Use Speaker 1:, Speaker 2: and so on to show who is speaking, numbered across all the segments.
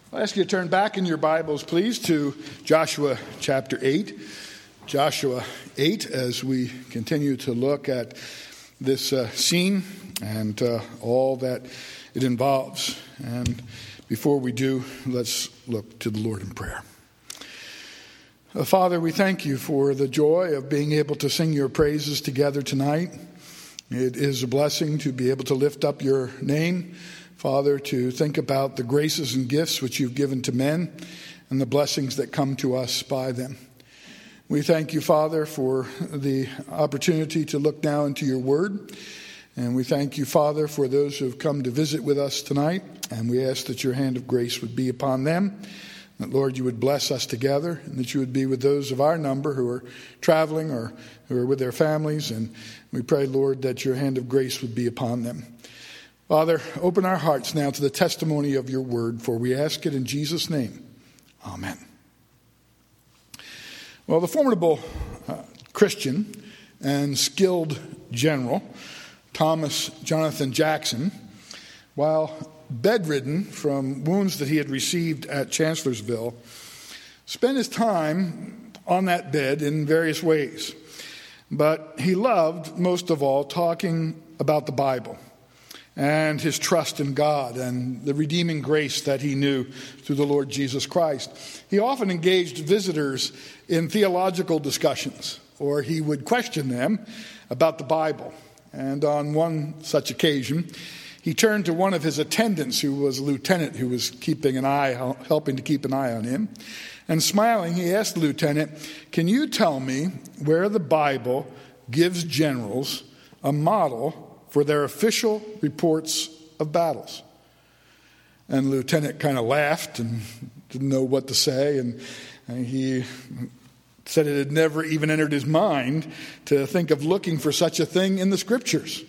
Speaker 1: I'll ask you to turn back in your Bibles, please, to Joshua chapter 8. Joshua 8, as we continue to look at this scene and all that it involves. And before we do, let's look to the Lord in prayer. Father, we thank you for the joy of being able to sing your praises together tonight. It is a blessing to be able to lift up your name, Father, to think about the graces and gifts which you've given to men and the blessings that come to us by them. We thank you, Father, for the opportunity to look now into your word. And we thank you, Father, for those who have come to visit with us tonight. And we ask that your hand of grace would be upon them. That, Lord, you would bless us together, and that you would be with those of our number who are traveling or who are with their families. And we pray, Lord, that your hand of grace would be upon them. Father, open our hearts now to the testimony of your word, for we ask it in Jesus' name. Amen. Well, the formidable Christian and skilled general, Thomas Jonathan Jackson, while bedridden from wounds that he had received at Chancellorsville, spent his time on that bed in various ways. But he loved, most of all, talking about the Bible and his trust in God and the redeeming grace that he knew through the Lord Jesus Christ. He often engaged visitors in theological discussions, or he would question them about the Bible. And on one such occasion, he turned to one of his attendants, who was a lieutenant who was helping to keep an eye on him. And smiling, he asked the lieutenant, "Can you tell me where the Bible gives generals a model for their official reports of battles?" And the lieutenant kind of laughed and didn't know what to say. And he said it had never even entered his mind to think of looking for such a thing in the scriptures.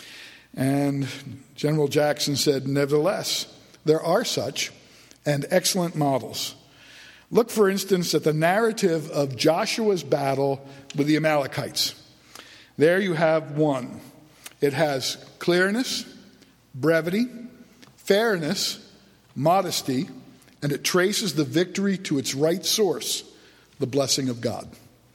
Speaker 1: And General Jackson said, "Nevertheless, there are such and excellent models. Look, for instance, at the narrative of Joshua's battle with the Amalekites. There you have one. It has clearness, brevity, fairness, modesty, and it traces the victory to its right source, the blessing of God."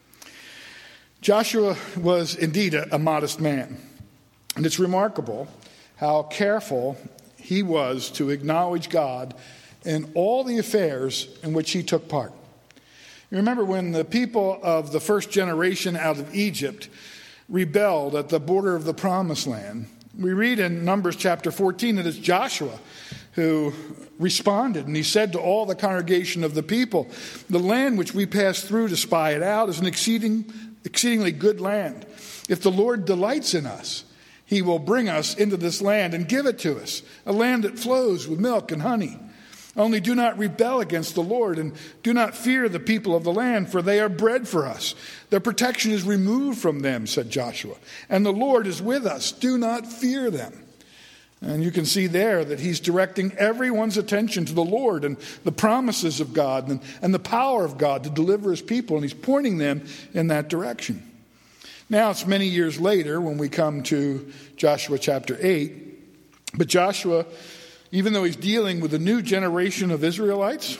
Speaker 1: Joshua was indeed a modest man. And it's remarkable how careful he was to acknowledge God in all the affairs in which he took part. You remember when the people of the first generation out of Egypt rebelled at the border of the Promised Land, we read in Numbers chapter 14 that it's Joshua who responded, and he said to all the congregation of the people, "The land which we passed through to spy it out is an exceedingly good land. If the Lord delights in us, he will bring us into this land and give it to us, a land that flows with milk and honey. Only do not rebel against the Lord, and do not fear the people of the land, for they are bread for us. Their protection is removed from them," said Joshua, "and the Lord is with us. Do not fear them." And you can see there that he's directing everyone's attention to the Lord and the promises of God and the power of God to deliver his people, and he's pointing them in that direction. Now it's many years later when we come to Joshua chapter 8, but Joshua, even though he's dealing with a new generation of Israelites,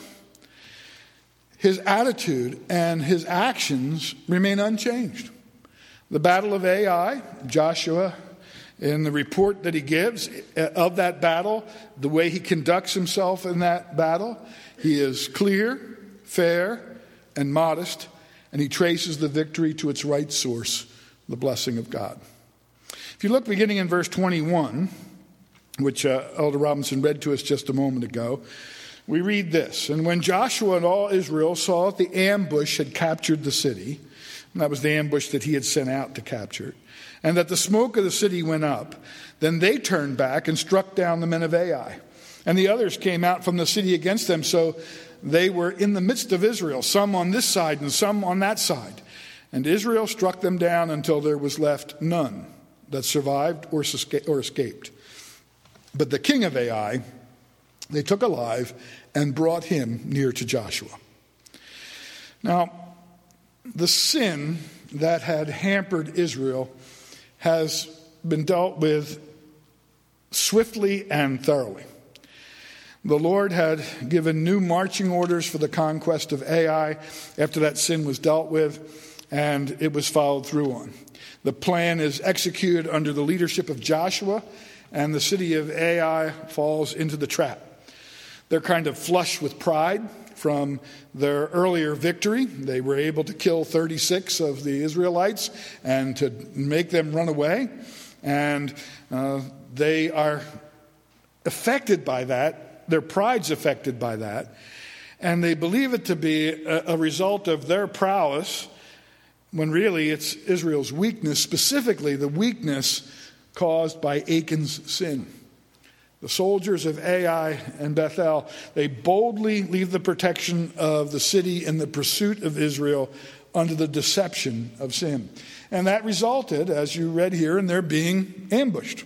Speaker 1: his attitude and his actions remain unchanged. The battle of Ai, Joshua, in the report that he gives of that battle, the way he conducts himself in that battle, he is clear, fair, and modest, and he traces the victory to its right source, the blessing of God. If you look beginning in verse 21, which Elder Robinson read to us just a moment ago, we read this: "And when Joshua and all Israel saw that the ambush had captured the city," and that was the ambush that he had sent out to capture it, "and that the smoke of the city went up, then they turned back and struck down the men of Ai. And the others came out from the city against them, so they were in the midst of Israel, some on this side and some on that side. And Israel struck them down until there was left none that survived or escaped. But the king of Ai they took alive and brought him near to Joshua." Now, the sin that had hampered Israel has been dealt with swiftly and thoroughly. The Lord had given new marching orders for the conquest of Ai after that sin was dealt with, and it was followed through on. The plan is executed under the leadership of Joshua, and the city of Ai falls into the trap. They're kind of flush with pride from their earlier victory. They were able to kill 36 of the Israelites and to make them run away. And they are affected by that. Their pride's affected by that. And they believe it to be a result of their prowess, when really it's Israel's weakness, specifically the weakness caused by Achan's sin. The soldiers of Ai and Bethel, they boldly leave the protection of the city in the pursuit of Israel under the deception of sin. And that resulted, as you read here, in their being ambushed.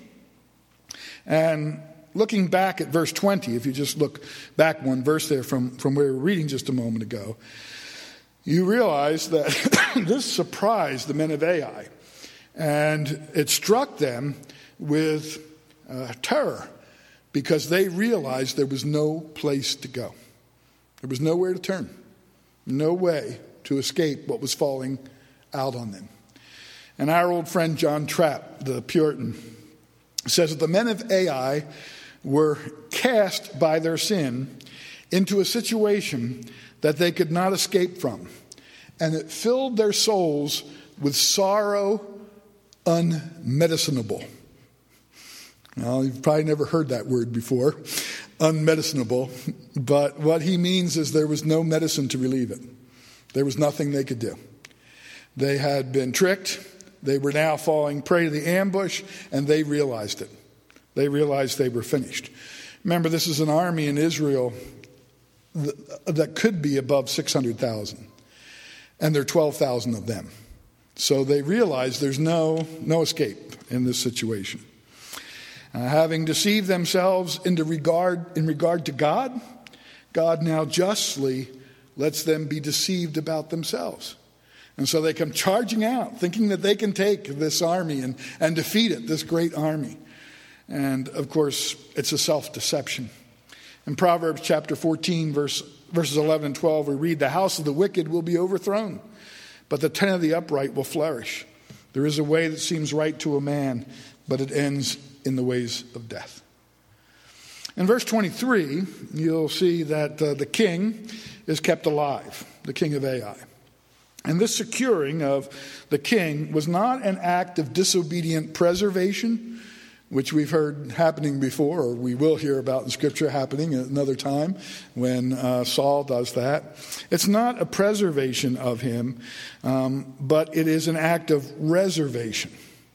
Speaker 1: And looking back at verse 20, if you just look back one verse there from where we were reading just a moment ago, you realize that this surprised the men of Ai. And it struck them with terror, because they realized there was no place to go. There was nowhere to turn. No way to escape what was falling out on them. And our old friend John Trapp, the Puritan, says that the men of Ai were cast by their sin into a situation that they could not escape from. And it filled their souls with sorrow unmedicinable. Well, you've probably never heard that word before, unmedicinable. But what he means is there was no medicine to relieve it. There was nothing they could do. They had been tricked. They were now falling prey to the ambush, and they realized it. They realized they were finished. Remember, this is an army in Israel that could be above 600,000. And there are 12,000 of them. So they realized there's no escape in this situation. Having deceived themselves in regard to God, God now justly lets them be deceived about themselves. And so they come charging out, thinking that they can take this army and defeat it, this great army. And, of course, it's a self-deception. In Proverbs chapter 14, verses 11 and 12, we read, "The house of the wicked will be overthrown, but the tent of the upright will flourish. There is a way that seems right to a man, but it ends in the ways of death." In verse 23, you'll see that the king is kept alive, the king of Ai. And this securing of the king was not an act of disobedient preservation, which we've heard happening before, or we will hear about in Scripture happening at another time when Saul does that. It's not a preservation of him, but it is an act of reservation.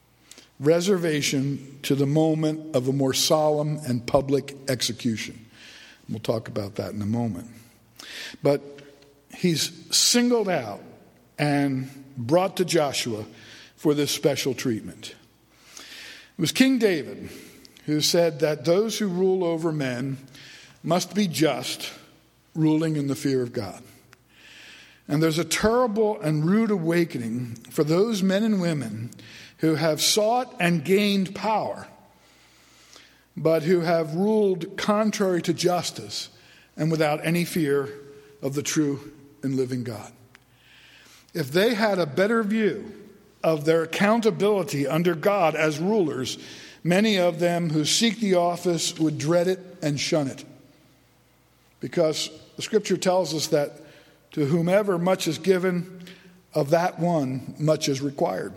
Speaker 1: Reservation to the moment of a more solemn and public execution. We'll talk about that in a moment. But he's singled out and brought to Joshua for this special treatment. It was King David who said that those who rule over men must be just, ruling in the fear of God. And there's a terrible and rude awakening for those men and women who have sought and gained power, but who have ruled contrary to justice and without any fear of the true and living God. If they had a better view of their accountability under God as rulers, many of them who seek the office would dread it and shun it. Because the Scripture tells us that to whomever much is given, of that one much is required.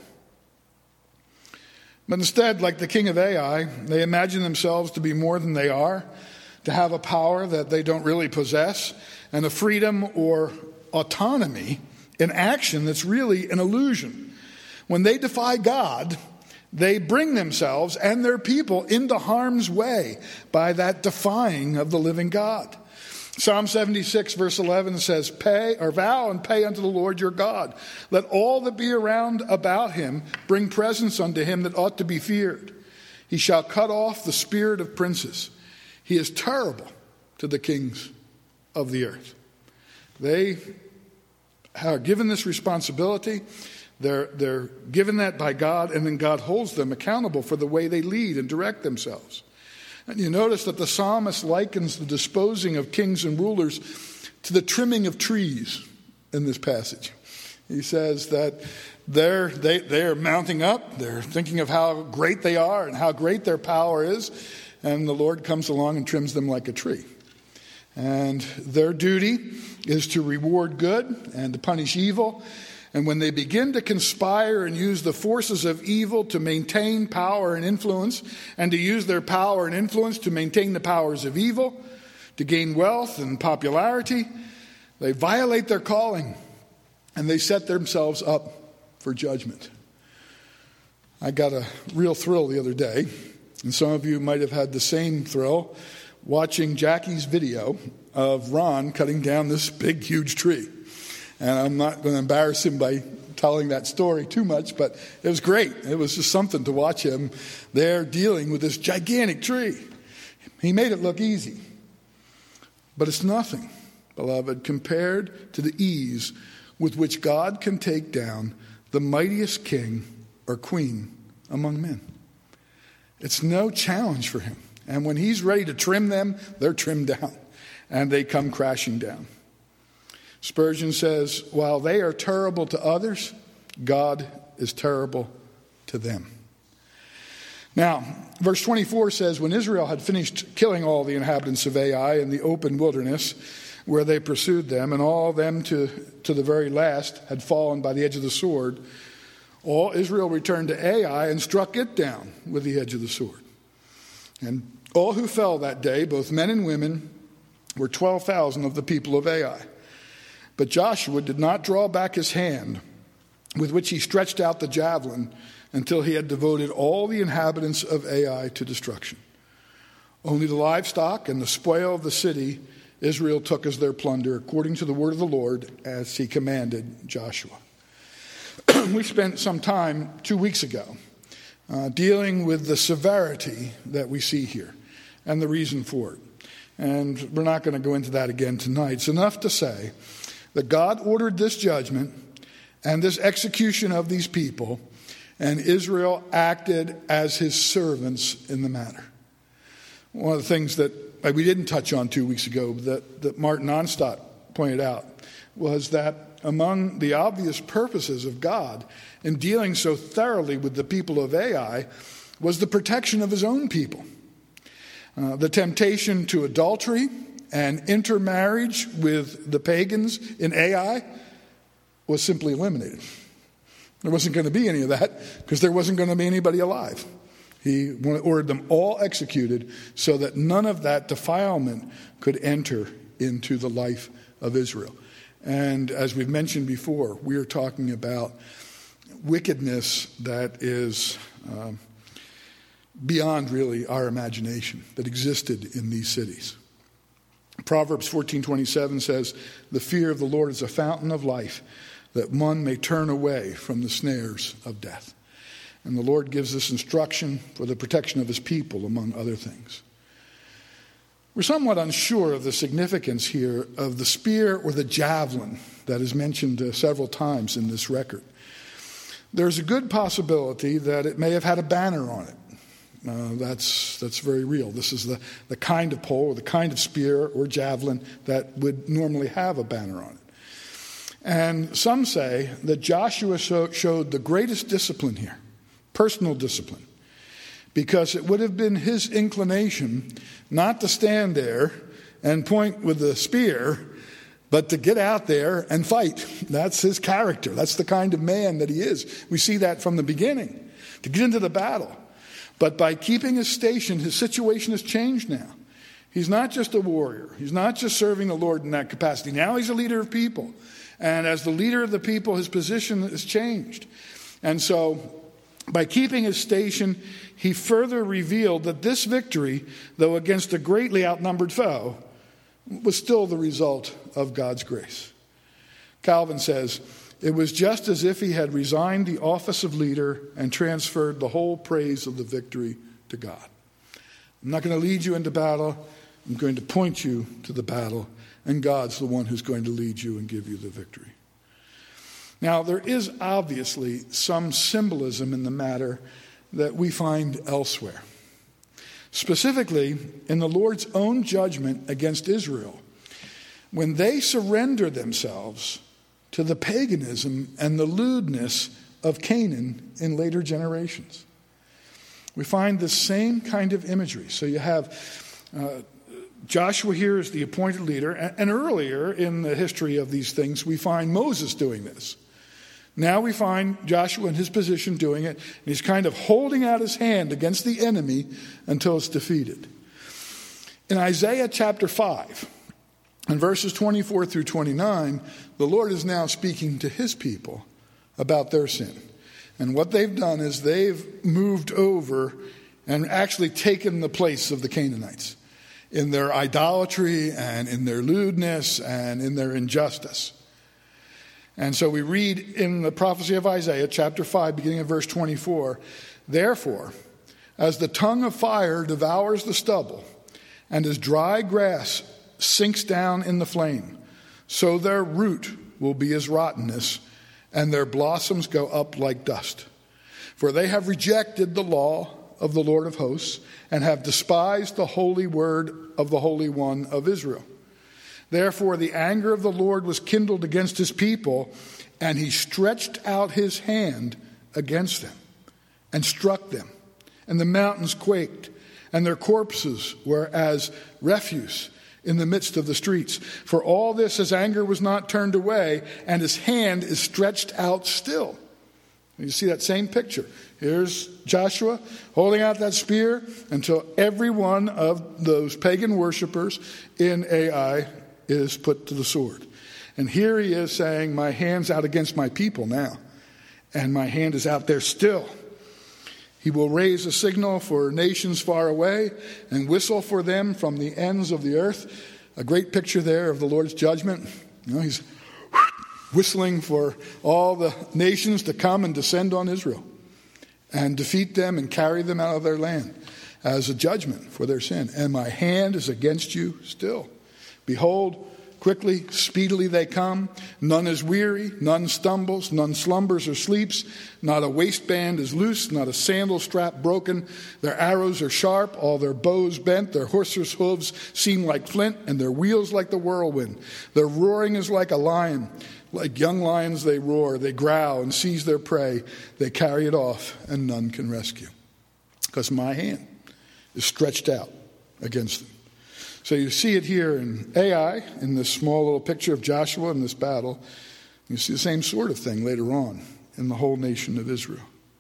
Speaker 1: But instead, like the king of Ai, they imagine themselves to be more than they are, to have a power that they don't really possess, and a freedom or autonomy in action that's really an illusion. When they defy God, they bring themselves and their people into harm's way by that defying of the living God. Psalm 76 verse 11 says, "Pay or vow and pay unto the Lord your God. Let all that be around about him bring presents unto him that ought to be feared. He shall cut off the spirit of princes. He is terrible to the kings of the earth." They are given this responsibility. They're given that by God, and then God holds them accountable for the way they lead and direct themselves. And you notice that the psalmist likens the disposing of kings and rulers to the trimming of trees in this passage. He says that they're mounting up, they're thinking of how great they are and how great their power is, and the Lord comes along and trims them like a tree. And their duty is to reward good and to punish evil. And when they begin to conspire and use the forces of evil to maintain power and influence, and to use their power and influence to maintain the powers of evil, to gain wealth and popularity, they violate their calling and they set themselves up for judgment. I got a real thrill the other day, and some of you might have had the same thrill watching Jackie's video of Ron cutting down this big, huge tree. And I'm not going to embarrass him by telling that story too much, but it was great. It was just something to watch him there dealing with this gigantic tree. He made it look easy. But it's nothing, beloved, compared to the ease with which God can take down the mightiest king or queen among men. It's no challenge for him. And when he's ready to trim them, they're trimmed down and they come crashing down. Spurgeon says, while they are terrible to others, God is terrible to them. Now, verse 24 says, when Israel had finished killing all the inhabitants of Ai in the open wilderness, where they pursued them, and all of them to the very last had fallen by the edge of the sword, all Israel returned to Ai and struck it down with the edge of the sword. And all who fell that day, both men and women, were 12,000 of the people of Ai. But Joshua did not draw back his hand with which he stretched out the javelin until he had devoted all the inhabitants of Ai to destruction. Only the livestock and the spoil of the city Israel took as their plunder, according to the word of the Lord, as he commanded Joshua. We spent some time 2 weeks ago dealing with the severity that we see here and the reason for it. And we're not going to go into that again tonight. It's enough to say that God ordered this judgment and this execution of these people, and Israel acted as his servants in the matter. One of the things that we didn't touch on 2 weeks ago that Martin Onstadt pointed out was that among the obvious purposes of God in dealing so thoroughly with the people of Ai was the protection of his own people. The temptation to adultery and intermarriage with the pagans in Ai was simply eliminated. There wasn't going to be any of that because there wasn't going to be anybody alive. He ordered them all executed so that none of that defilement could enter into the life of Israel. And as we've mentioned before, we are talking about wickedness that is beyond really our imagination that existed in these cities. Proverbs 14:27 says, "The fear of the Lord is a fountain of life, that one may turn away from the snares of death." And the Lord gives this instruction for the protection of his people, among other things. We're somewhat unsure of the significance here of the spear or the javelin that is mentioned several times in this record. There's a good possibility that it may have had a banner on it. That's very real. This is the kind of pole or the kind of spear or javelin that would normally have a banner on it. And some say that Joshua showed the greatest discipline here, personal discipline, because it would have been his inclination not to stand there and point with the spear, but to get out there and fight. That's his character. That's the kind of man that he is. We see that from the beginning, to get into the battle. But by keeping his station, his situation has changed now. He's not just a warrior. He's not just serving the Lord in that capacity. Now he's a leader of people. And as the leader of the people, his position has changed. And so by keeping his station, he further revealed that this victory, though against a greatly outnumbered foe, was still the result of God's grace. Calvin says, "It was just as if he had resigned the office of leader and transferred the whole praise of the victory to God." I'm not going to lead you into battle. I'm going to point you to the battle, and God's the one who's going to lead you and give you the victory. Now, there is obviously some symbolism in the matter that we find elsewhere. specifically in the Lord's own judgment against Israel, when they surrender themselves to the paganism and the lewdness of Canaan in later generations. We find the same kind of imagery. So you have Joshua here as the appointed leader, and earlier in the history of these things, we find Moses doing this. Now we find Joshua in his position doing it, and he's kind of holding out his hand against the enemy until it's defeated. In Isaiah chapter 5, in verses 24 through 29, the Lord is now speaking to his people about their sin. And what they've done is they've moved over and actually taken the place of the Canaanites in their idolatry and in their lewdness and in their injustice. And so we read in the prophecy of Isaiah, chapter 5, beginning at verse 24, "Therefore, as the tongue of fire devours the stubble, and as dry grass sinks down in the flame, so their root will be as rottenness, and their blossoms go up like dust. For they have rejected the law of the Lord of hosts, and have despised the holy word of the Holy One of Israel. Therefore the anger of the Lord was kindled against his people, and he stretched out his hand against them and struck them. And the mountains quaked, and their corpses were as refuse in the midst of the streets. For all this his anger was not turned away, and his hand is stretched out still." You see that same picture. Here's Joshua holding out that spear until every one of those pagan worshipers in Ai is put to the sword. And here he is saying, my hand's out against my people now, and my hand is out there still. He will raise a signal for nations far away and whistle for them from the ends of the earth. A great picture there of the Lord's judgment. He's whistling for all the nations to come and descend on Israel and defeat them and carry them out of their land as a judgment for their sin. And my hand is against you still. Behold, quickly, speedily they come. None is weary, none stumbles, none slumbers or sleeps. Not a waistband is loose, not a sandal strap broken. Their arrows are sharp, all their bows bent. Their horses' hooves seem like flint, and their wheels like the whirlwind. Their roaring is like a lion. Like young lions they roar, they growl and seize their prey. They carry it off, and none can rescue. Because my hand is stretched out against them. So you see it here in Ai, in this small little picture of Joshua in this battle. You see the same sort of thing later on in the whole nation of Israel.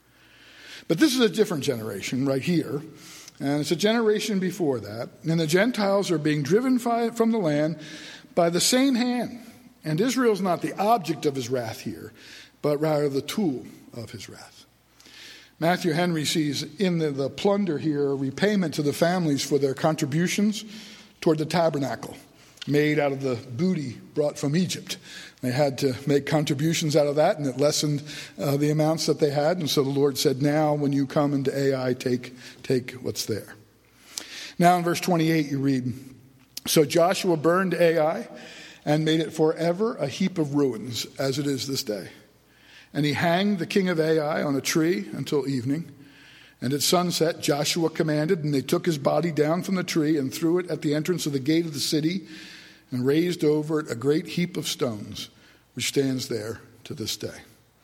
Speaker 1: But this is a different generation right here. And it's a generation before that. And the Gentiles are being driven from the land by the same hand. And Israel's not the object of his wrath here, but rather the tool of his wrath. Matthew Henry sees in the plunder here a repayment to the families for their contributions toward the tabernacle made out of the booty brought from Egypt. They had to make contributions out of that, and it lessened the amounts that they had. And so the Lord said, now when you come into Ai, take what's there. Now in verse 28 you read, "So Joshua burned Ai and made it forever a heap of ruins, as it is this day. And he hanged the king of Ai on a tree until evening. And at sunset Joshua commanded, and they took his body down from the tree and threw it at the entrance of the gate of the city and raised over it a great heap of stones, which stands there to this day."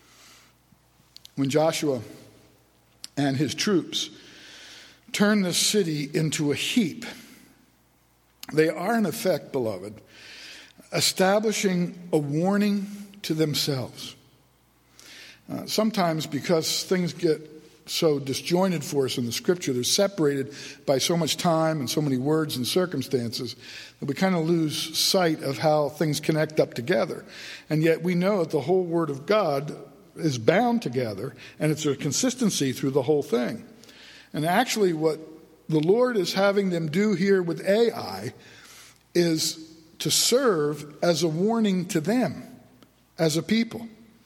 Speaker 1: When Joshua and his troops turn the city into a heap, they are in effect, beloved, establishing a warning to themselves. Sometimes because things get so disjointed for us in the scripture, they're separated by so much time and so many words and circumstances that we kind of lose sight of how things connect up together. And yet we know that the whole Word of God is bound together, and it's a consistency through the whole thing. And actually what the Lord is having them do here with Ai is to serve as a warning to them as a people.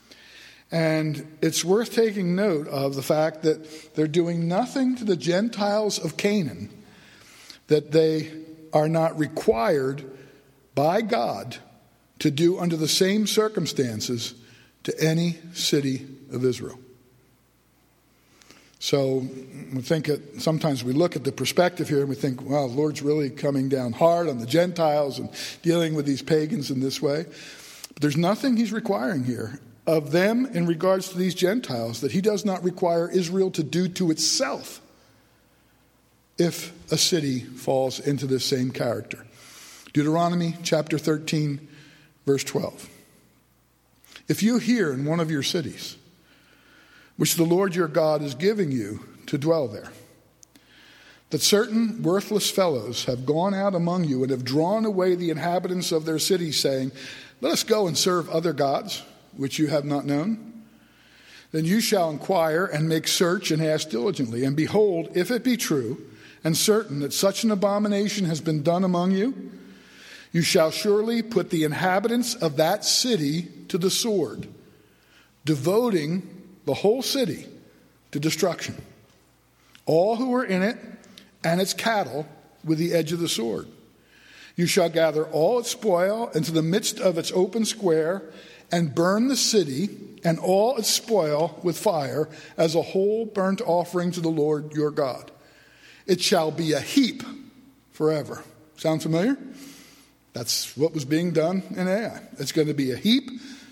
Speaker 1: And it's worth taking note of the fact that they're doing nothing to the Gentiles of Canaan that they are not required by God to do under the same circumstances to any city of Israel. So sometimes we look at the perspective here and we think, wow, the Lord's really coming down hard on the Gentiles and dealing with these pagans in this way. But there's nothing he's requiring here of them in regards to these Gentiles that he does not require Israel to do to itself if a city falls into this same character. Deuteronomy chapter 13, verse 12. If you hear in one of your cities, which the Lord your God is giving you to dwell there, that certain worthless fellows have gone out among you and have drawn away the inhabitants of their cities, saying, let us go and serve other gods, which you have not known, then you shall inquire and make search and ask diligently. And behold, if it be true and certain that such an abomination has been done among you, you shall surely put the inhabitants of that city to the sword, devoting the whole city to destruction, all who are in it and its cattle with the edge of the sword. You shall gather all its spoil into the midst of its open square and burn the city and all its spoil with fire as a whole burnt offering to the Lord your God. It shall be a heap forever. Sound familiar? That's what was being done in Ai. It's going to be a heap,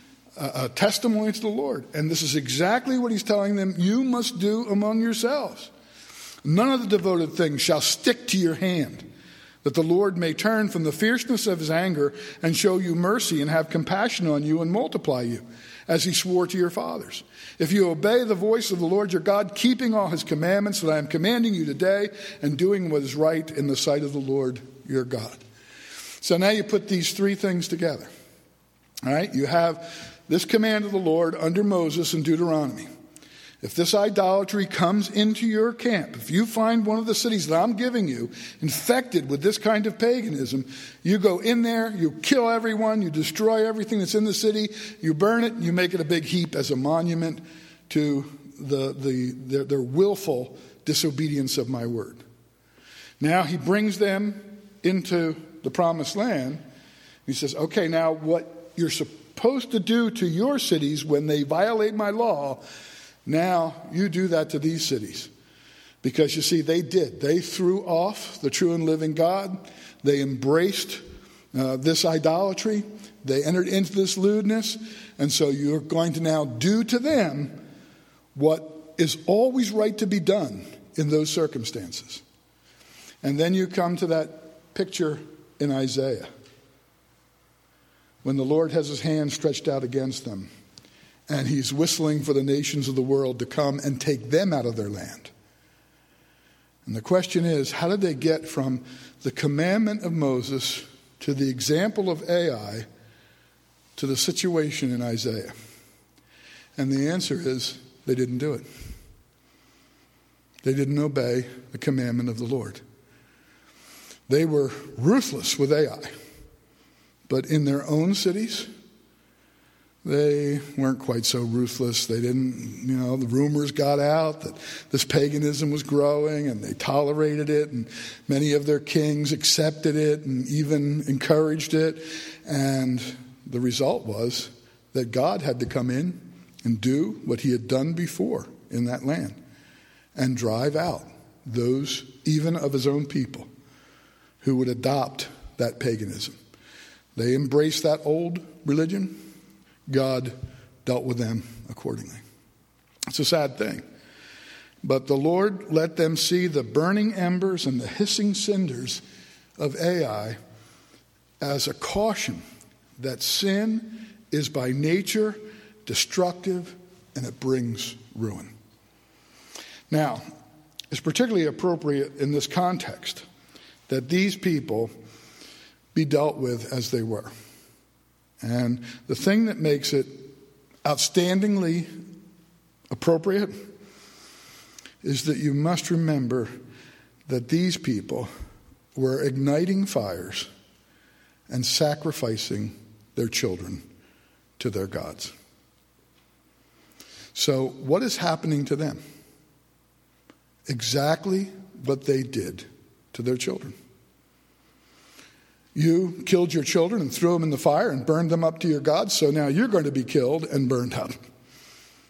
Speaker 1: a testimony to the Lord. And this is exactly what he's telling them you must do among yourselves. None of the devoted things shall stick to your hand, that the Lord may turn from the fierceness of his anger and show you mercy and have compassion on you and multiply you, as he swore to your fathers. If you obey the voice of the Lord your God, keeping all his commandments that I am commanding you today, and doing what is right in the sight of the Lord your God. So now you put these three things together. All right, you have this command of the Lord under Moses in Deuteronomy. If this idolatry comes into your camp, if you find one of the cities that I'm giving you infected with this kind of paganism, you go in there, you kill everyone, you destroy everything that's in the city, you burn it, and you make it a big heap as a monument to their willful disobedience of my word. Now he brings them into the promised land. He says, okay, now what you're supposed to do to your cities when they violate my law, now you do that to these cities. Because you see, they did. They threw off the true and living God. They embraced this idolatry. They entered into this lewdness. And so you're going to now do to them what is always right to be done in those circumstances. And then you come to that picture in Isaiah, when the Lord has his hand stretched out against them, and he's whistling for the nations of the world to come and take them out of their land. And the question is, how did they get from the commandment of Moses to the example of Ai to the situation in Isaiah? And the answer is, they didn't do it. They didn't obey the commandment of the Lord. They were ruthless with Ai. But in their own cities, they weren't quite so ruthless. They didn't, the rumors got out that this paganism was growing and they tolerated it, and many of their kings accepted it and even encouraged it. And the result was that God had to come in and do what he had done before in that land and drive out those, even of his own people, who would adopt that paganism. They embraced that old religion. God dealt with them accordingly. It's a sad thing. But the Lord let them see the burning embers and the hissing cinders of Ai as a caution that sin is by nature destructive and it brings ruin. Now, it's particularly appropriate in this context that these people be dealt with as they were. And the thing that makes it outstandingly appropriate is that you must remember that these people were igniting fires and sacrificing their children to their gods. So what is happening to them? Exactly what they did to their children. You killed your children and threw them in the fire and burned them up to your gods, so now you're going to be killed and burned up.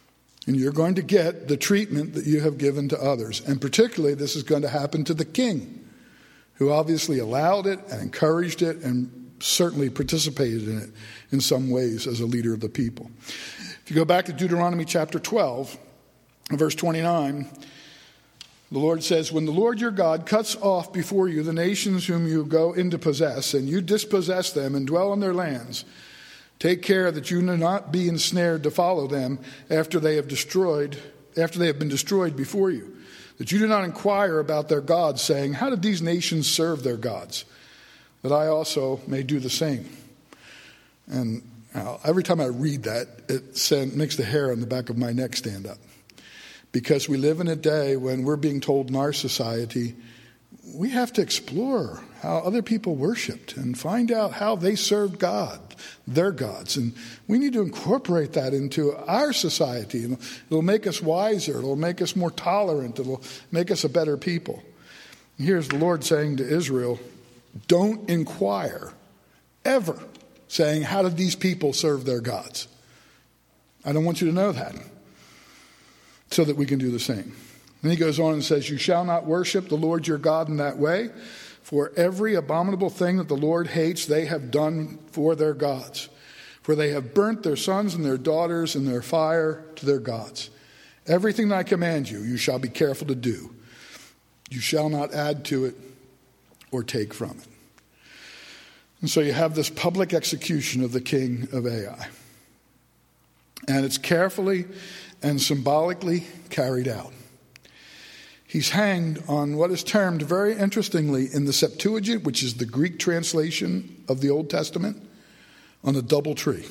Speaker 1: And you're going to get the treatment that you have given to others. And particularly, this is going to happen to the king, who obviously allowed it and encouraged it and certainly participated in it in some ways as a leader of the people. If you go back to Deuteronomy chapter 12, verse 29, the Lord says, when the Lord your God cuts off before you the nations whom you go in to possess, and you dispossess them and dwell in their lands, take care that you do not be ensnared to follow them after they have been destroyed before you, that you do not inquire about their gods, saying, how did these nations serve their gods? That I also may do the same. And every time I read that, it makes the hair on the back of my neck stand up. Because we live in a day when we're being told in our society, we have to explore how other people worshiped and find out how they served God, their gods. And we need to incorporate that into our society. And it'll make us wiser. It'll make us more tolerant. It'll make us a better people. And here's the Lord saying to Israel, don't inquire ever, saying, how did these people serve their gods? I don't want you to know that, so that we can do the same. And he goes on and says, you shall not worship the Lord your God in that way, for every abominable thing that the Lord hates they have done for their gods. For they have burnt their sons and their daughters in their fire to their gods. Everything that I command you, you shall be careful to do. You shall not add to it or take from it. And so you have this public execution of the king of Ai. And it's carefully and symbolically carried out. He's hanged on what is termed very interestingly in the Septuagint, which is the Greek translation of the Old Testament, on a double tree.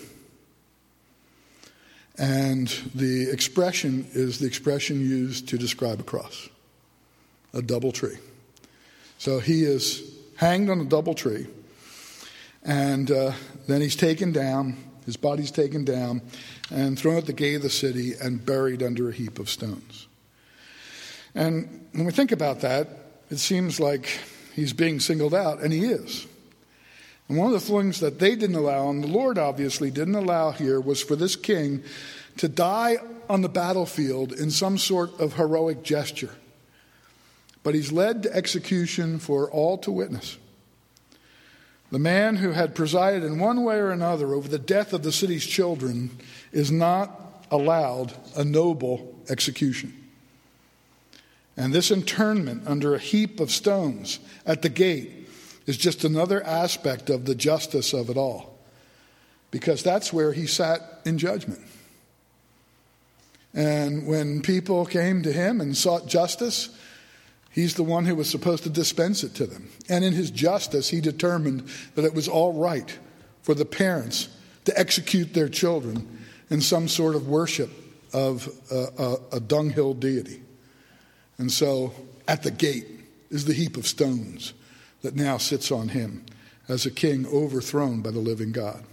Speaker 1: And the expression is the expression used to describe a cross, a double tree. So he is hanged on a double tree, and then he's taken down, his body's taken down, and thrown at the gate of the city and buried under a heap of stones. And when we think about that, it seems like he's being singled out, and he is. And one of the things that they didn't allow, and the Lord obviously didn't allow here, was for this king to die on the battlefield in some sort of heroic gesture. But he's led to execution for all to witness. The man who had presided in one way or another over the death of the city's children is not allowed a noble execution. And this internment under a heap of stones at the gate is just another aspect of the justice of it all. Because that's where he sat in judgment. And when people came to him and sought justice, he's the one who was supposed to dispense it to them. And in his justice, he determined that it was all right for the parents to execute their children in some sort of worship of a dunghill deity. And so at the gate is the heap of stones that now sits on him as a king overthrown by the living God.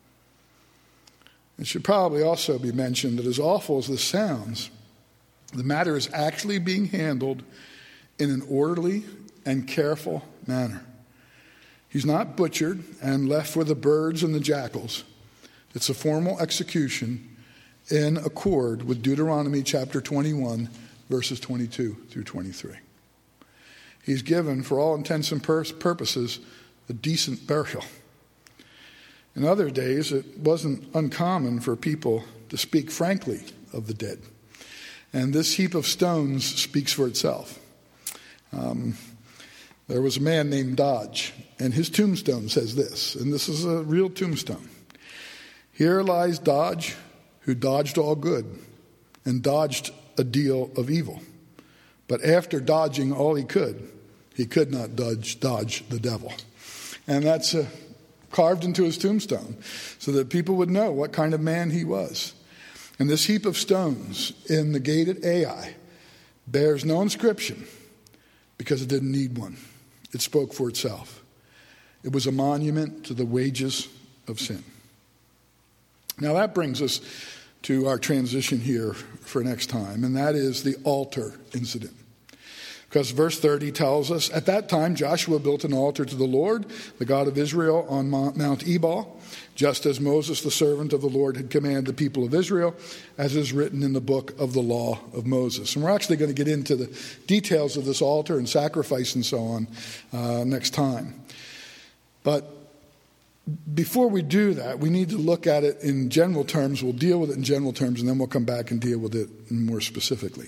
Speaker 1: It should probably also be mentioned that as awful as this sounds, the matter is actually being handled in an orderly and careful manner. He's not butchered and left for the birds and the jackals. It's a formal execution in accord with Deuteronomy chapter 21, verses 22 through 23. He's given, for all intents and purposes, a decent burial. In other days, it wasn't uncommon for people to speak frankly of the dead. And this heap of stones speaks for itself. There was a man named Dodge, and his tombstone says this, and this is a real tombstone. Here lies Dodge, who dodged all good and dodged a deal of evil. But after dodging all he could not dodge the devil. And that's carved into his tombstone so that people would know what kind of man he was. And this heap of stones in the gate at Ai bears no inscription because it didn't need one. It spoke for itself. It was a monument to the wages of sin. Now that brings us to our transition here for next time, and that is the altar incident. Because verse 30 tells us, at that time Joshua built an altar to the Lord, the God of Israel, on Mount Ebal, just as Moses, the servant of the Lord, had commanded the people of Israel, as is written in the book of the law of Moses. And we're actually going to get into the details of this altar and sacrifice and so on next time. But before we do that, we need to look at it in general terms. We'll deal with it in general terms, and then we'll come back and deal with it more specifically.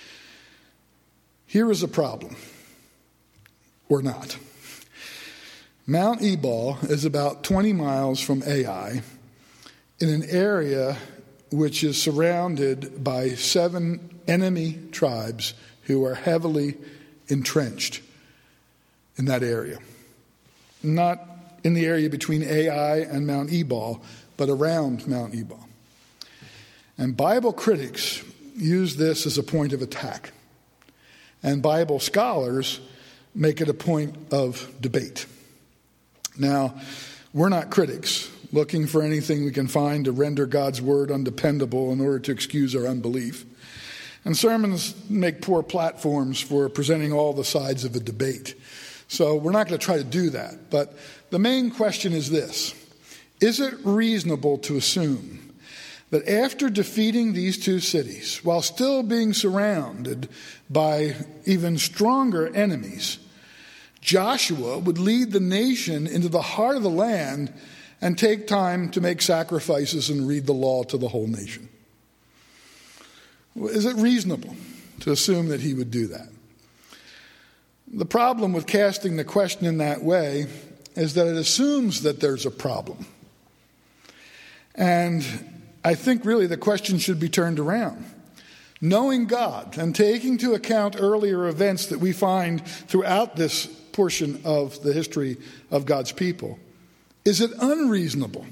Speaker 1: Here is a problem, or not. Mount Ebal is about 20 miles from Ai in an area which is surrounded by 7 enemy tribes who are heavily entrenched in that area. Not in the area between Ai and Mount Ebal, but around Mount Ebal. And Bible critics use this as a point of attack. And Bible scholars make it a point of debate. Now, we're not critics looking for anything we can find to render God's word undependable in order to excuse our unbelief. And sermons make poor platforms for presenting all the sides of a debate. So we're not going to try to do that. But the main question is this: is it reasonable to assume that after defeating these 2 cities, while still being surrounded by even stronger enemies, Joshua would lead the nation into the heart of the land and take time to make sacrifices and read the law to the whole nation? Is it reasonable to assume that he would do that? The problem with casting the question in that way is that it assumes that there's a problem. And I think really the question should be turned around. Knowing God and taking into account earlier events that we find throughout this portion of the history of God's people, is it unreasonable?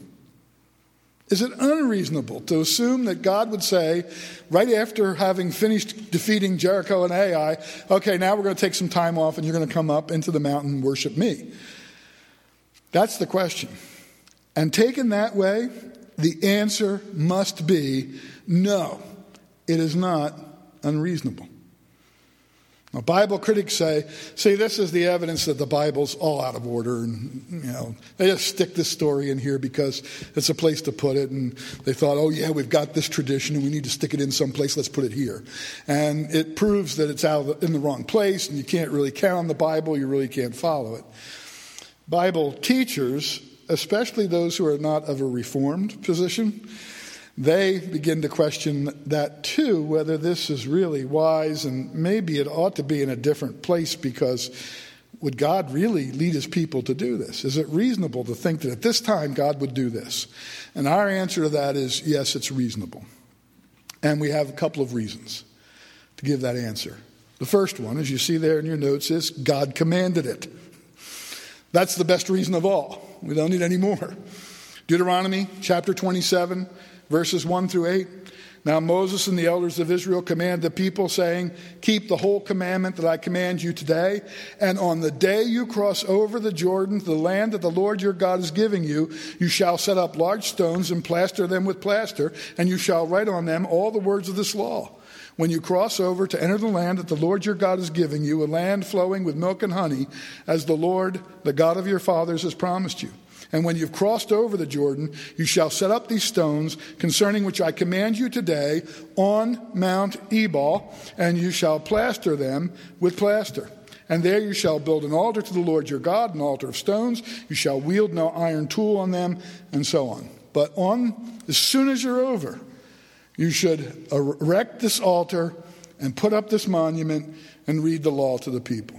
Speaker 1: Is it unreasonable to assume that God would say, right after having finished defeating Jericho and Ai, okay, now we're going to take some time off and you're going to come up into the mountain and worship me? That's the question. And taken that way, the answer must be no, it is not unreasonable. Now, Bible critics say, see, this is the evidence that the Bible's all out of order. And, they just stick this story in here because it's a place to put it. And they thought, oh, yeah, we've got this tradition and we need to stick it in someplace. Let's put it here. And it proves that it's in the wrong place and you can't really count on the Bible. You really can't follow it. Bible teachers, especially those who are not of a Reformed position, they begin to question that too, whether this is really wise, and maybe it ought to be in a different place, because would God really lead his people to do this? Is it reasonable to think that at this time God would do this? And our answer to that is yes, it's reasonable. And we have a couple of reasons to give that answer. The first one, as you see there in your notes, is God commanded it. That's the best reason of all. We don't need any more. Deuteronomy chapter 27, verses 1 through 8. Now Moses and the elders of Israel commanded the people, saying, keep the whole commandment that I command you today. And on the day you cross over the Jordan to the land that the Lord your God is giving you, you shall set up large stones and plaster them with plaster, and you shall write on them all the words of this law. When you cross over to enter the land that the Lord your God is giving you, a land flowing with milk and honey, as the Lord, the God of your fathers, has promised you. And when you've crossed over the Jordan, you shall set up these stones, concerning which I command you today, on Mount Ebal, and you shall plaster them with plaster. And there you shall build an altar to the Lord your God, an altar of stones. You shall wield no iron tool on them, and so on. But as soon as you're over, you should erect this altar and put up this monument and read the law to the people.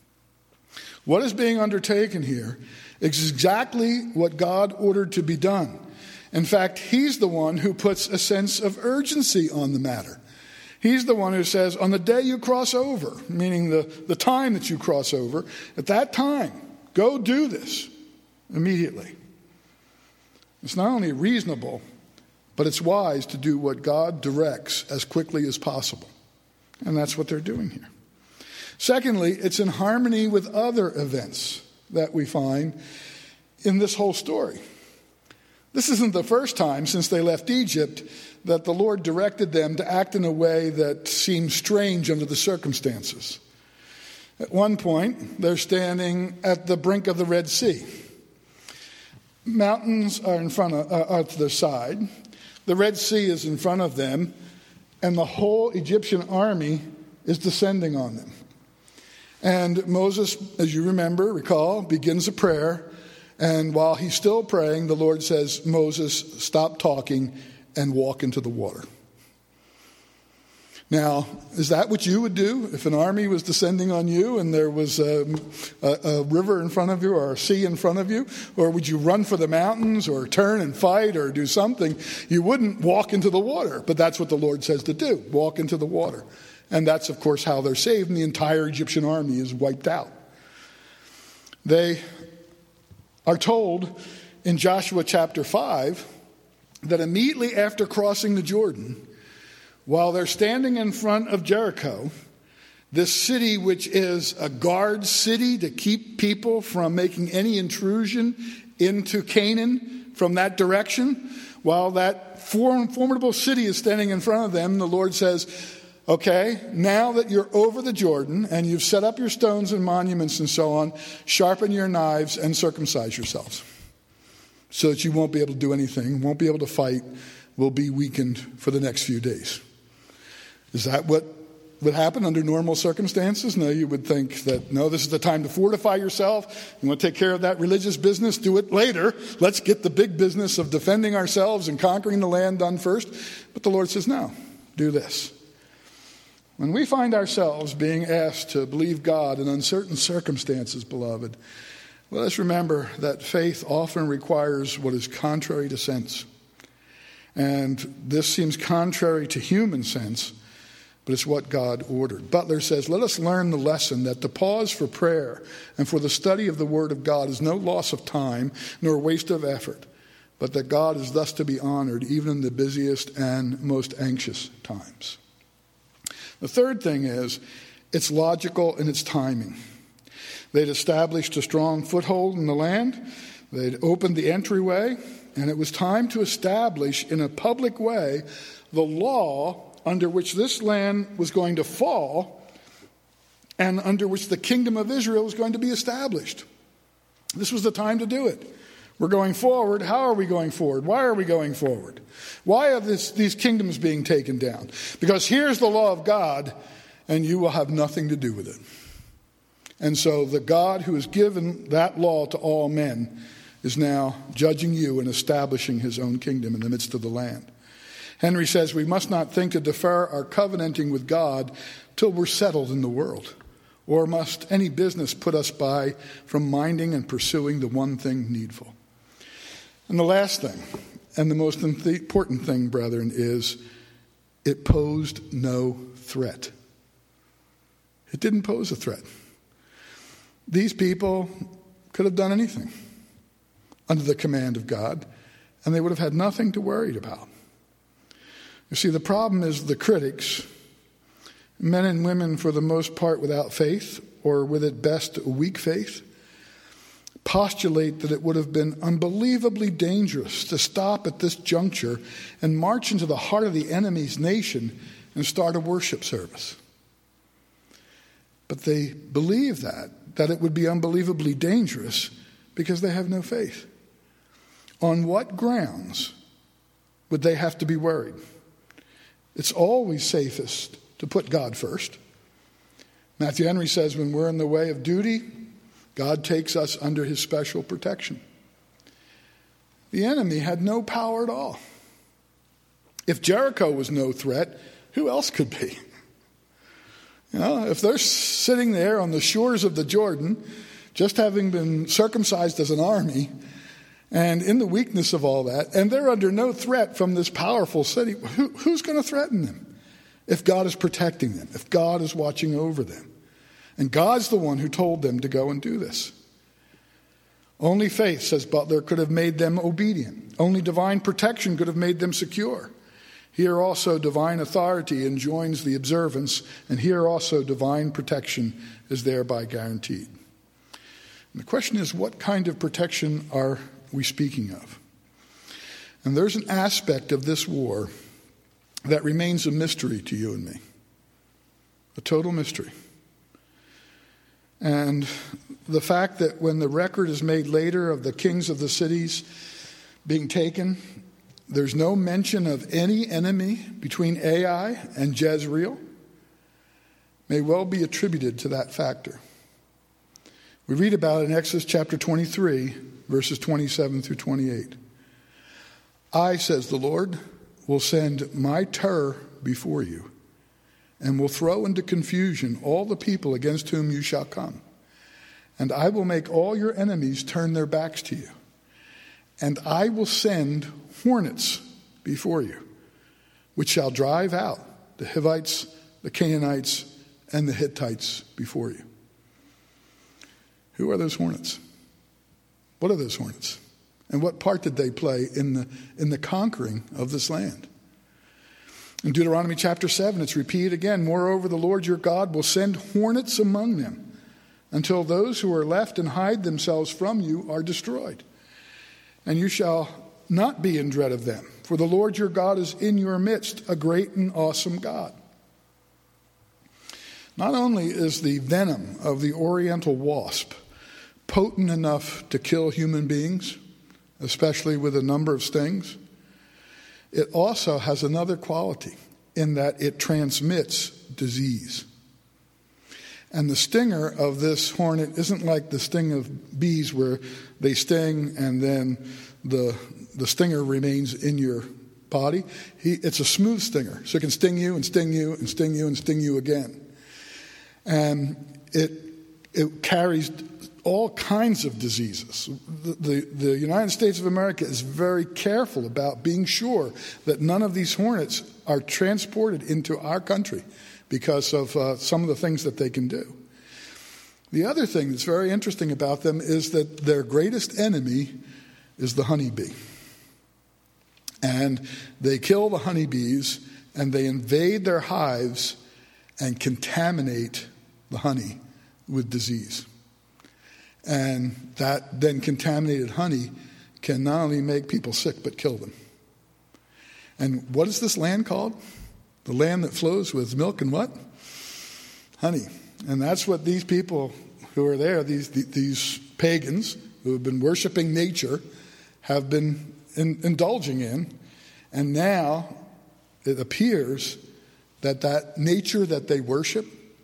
Speaker 1: What is being undertaken here is exactly what God ordered to be done. In fact, he's the one who puts a sense of urgency on the matter. He's the one who says, on the day you cross over, meaning the time that you cross over, at that time, go do this immediately. It's not only reasonable, but it's wise to do what God directs as quickly as possible. And that's what they're doing here. Secondly, it's in harmony with other events that we find in this whole story. This isn't the first time since they left Egypt that the Lord directed them to act in a way that seems strange under the circumstances. At one point, they're standing at the brink of the Red Sea. Mountains are in front are to their side. The Red Sea is in front of them, and the whole Egyptian army is descending on them. And Moses, as you recall, begins a prayer. And while he's still praying, the Lord says, Moses, stop talking and walk into the water. Now, is that what you would do if an army was descending on you and there was a river in front of you or a sea in front of you? Or would you run for the mountains or turn and fight or do something? You wouldn't walk into the water, but that's what the Lord says to do, walk into the water. And that's, of course, how they're saved, and the entire Egyptian army is wiped out. They are told in Joshua chapter 5 that immediately after crossing the Jordan, while they're standing in front of Jericho, this city, which is a guard city to keep people from making any intrusion into Canaan from that direction, while that formidable city is standing in front of them, the Lord says, okay, now that you're over the Jordan and you've set up your stones and monuments and so on, sharpen your knives and circumcise yourselves so that you won't be able to do anything, won't be able to fight, will be weakened for the next few days. Is that what would happen under normal circumstances? No, you would think that, no, this is the time to fortify yourself. You want to take care of that religious business? Do it later. Let's get the big business of defending ourselves and conquering the land done first. But the Lord says, no, do this. When we find ourselves being asked to believe God in uncertain circumstances, beloved, let us remember that faith often requires what is contrary to sense. And this seems contrary to human sense, but it's what God ordered. Butler says, let us learn the lesson that to pause for prayer and for the study of the Word of God is no loss of time nor waste of effort, but that God is thus to be honored even in the busiest and most anxious times. The third thing is, it's logical in its timing. They'd established a strong foothold in the land. They'd opened the entryway, and it was time to establish in a public way the law under which this land was going to fall and under which the kingdom of Israel was going to be established. This was the time to do it. We're going forward. How are we going forward? Why are we going forward? Why are these kingdoms being taken down? Because here's the law of God, and you will have nothing to do with it. And so the God who has given that law to all men is now judging you and establishing his own kingdom in the midst of the land. Henry says we must not think to defer our covenanting with God till we're settled in the world. Or must any business put us by from minding and pursuing the one thing needful? And the last thing, and the most important thing, brethren, is it posed no threat. It didn't pose a threat. These people could have done anything under the command of God, and they would have had nothing to worry about. You see, the problem is the critics, men and women for the most part without faith, or with at best a weak faith, postulate that it would have been unbelievably dangerous to stop at this juncture and march into the heart of the enemy's nation and start a worship service. But they believe that it would be unbelievably dangerous because they have no faith. On what grounds would they have to be worried? It's always safest to put God first. Matthew Henry says when we're in the way of duty, God takes us under his special protection. The enemy had no power at all. If Jericho was no threat, who else could be? You know, if they're sitting there on the shores of the Jordan, just having been circumcised as an army, and in the weakness of all that, and they're under no threat from this powerful city, who's going to threaten them if God is protecting them, if God is watching over them? And God's the one who told them to go and do this. Only faith, says Butler, could have made them obedient. Only divine protection could have made them secure. Here also divine authority enjoins the observance, and here also divine protection is thereby guaranteed. And the question is, what kind of protection are we speaking of? And there's an aspect of this war that remains a mystery to you and me. A total mystery. And the fact that when the record is made later of the kings of the cities being taken, there's no mention of any enemy between Ai and Jezreel may well be attributed to that factor. We read about it in Exodus chapter 23, verses 27 through 28. I, says the Lord, will send my terror before you, and will throw into confusion all the people against whom you shall come. And I will make all your enemies turn their backs to you. And I will send hornets before you, which shall drive out the Hivites, the Canaanites, and the Hittites before you. Who are those hornets? What are those hornets? And what part did they play in the conquering of this land? In Deuteronomy chapter 7, it's repeated again. Moreover, the Lord your God will send hornets among them until those who are left and hide themselves from you are destroyed. And you shall not be in dread of them, for the Lord your God is in your midst, a great and awesome God. Not only is the venom of the oriental wasp potent enough to kill human beings, especially with a number of stings, it also has another quality in that it transmits disease. And the stinger of this hornet isn't like the sting of bees where they sting and then the stinger remains in your body. It's a smooth stinger, so it can sting you and sting you and sting you and sting you again. And it carries all kinds of diseases. The United States of America is very careful about being sure that none of these hornets are transported into our country because of some of the things that they can do. The other thing that's very interesting about them is that their greatest enemy is the honeybee. And they kill the honeybees and they invade their hives and contaminate the honey with disease. And that then contaminated honey can not only make people sick but kill them. And what is this land called? The land that flows with milk and what? Honey. And that's what these people who are there, these pagans who have been worshiping nature, have been indulging in. And now it appears that nature that they worship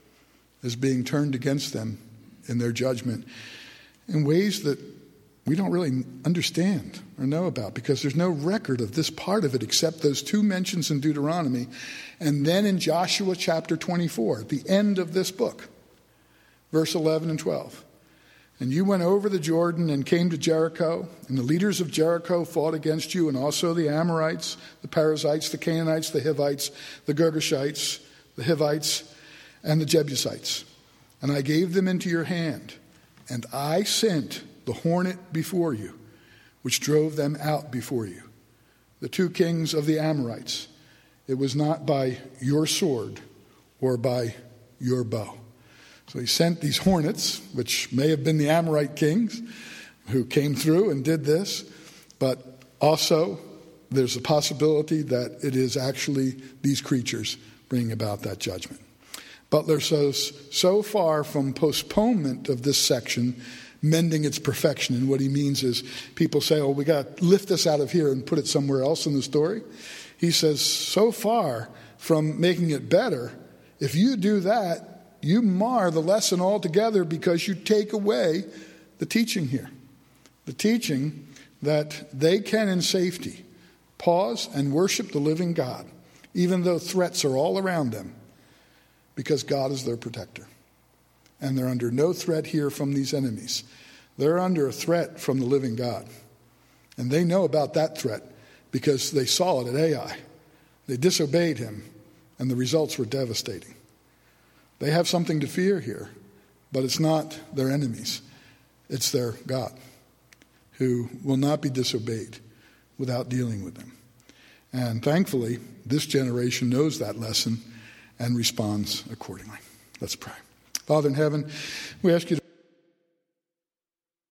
Speaker 1: is being turned against them in their judgment in ways that we don't really understand or know about, because there's no record of this part of it except those two mentions in Deuteronomy and then in Joshua chapter 24, at the end of this book, verse 11 and 12. And you went over the Jordan and came to Jericho, and the leaders of Jericho fought against you, and also the Amorites, the Perizzites, the Canaanites, the Hivites, the Girgashites, the Hivites, and the Jebusites. And I gave them into your hand, and I sent the hornet before you, which drove them out before you, the two kings of the Amorites. It was not by your sword or by your bow. So he sent these hornets, which may have been the Amorite kings who came through and did this, but also there's a possibility that it is actually these creatures bringing about that judgment. Butler says, so far from postponement of this section, mending its perfection. And what he means is people say, oh, we got to lift this out of here and put it somewhere else in the story. He says, so far from making it better, if you do that, you mar the lesson altogether because you take away the teaching here. The teaching that they can in safety pause and worship the living God, even though threats are all around them, because God is their protector. And they're under no threat here from these enemies. They're under a threat from the living God. And they know about that threat because they saw it at Ai. They disobeyed him, and the results were devastating. They have something to fear here, but it's not their enemies. It's their God, who will not be disobeyed without dealing with them. And thankfully, this generation knows that lesson and responds accordingly. Let's pray. Father in heaven, we ask you to